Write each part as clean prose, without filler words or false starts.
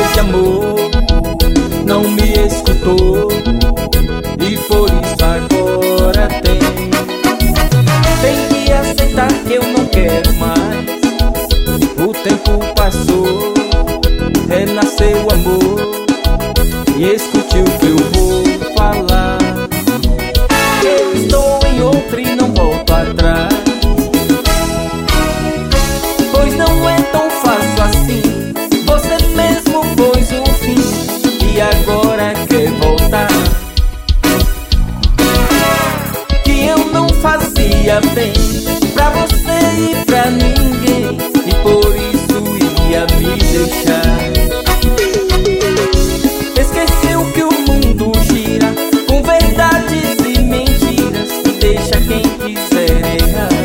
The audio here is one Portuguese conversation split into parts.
de amor não me escutou, e por isso agora tem que aceitar que eu não quero mais. O tempo passou, renasceu o amor, e escute o que eu vou falar. Eu estou em outra e não volto atrás, pois não é tão fácil assim. Você mesmo pôs o fim e agora quer voltar. Que eu não fazia bem pra você e pra ninguém, e por isso ia me deixar. Esqueceu que o mundo gira com verdades e mentiras, e deixa quem quiser errar.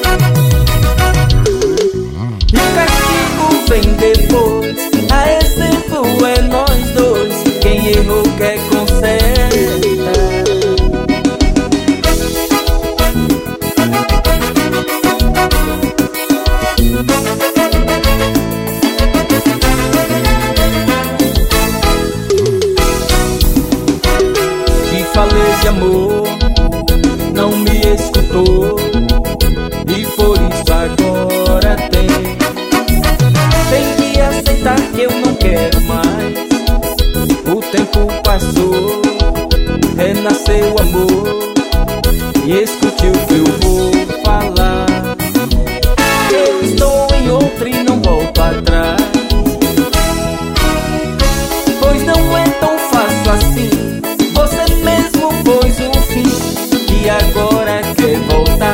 E o castigo vem depois, a exemplo é nós dois. Quem errou quer consertar. Te falei de amor, não me escutou, e por isso agora tem que aceitar que eu não quero mais. O tempo passou, renasceu o amor, e escute o que eu vou falar. Eu estou em outra e não volto atrás, pois não é tão fácil assim. Você mesmo pôs o fim e agora quer voltar.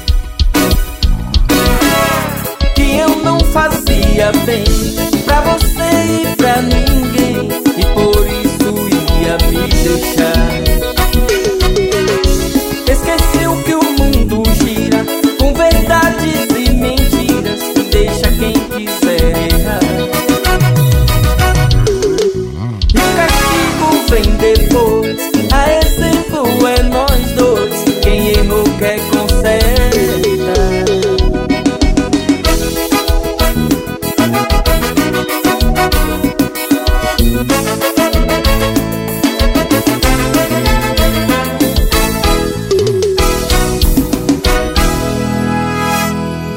Que eu não fazia bem pra você e pra ninguém, e por isso ia me deixar.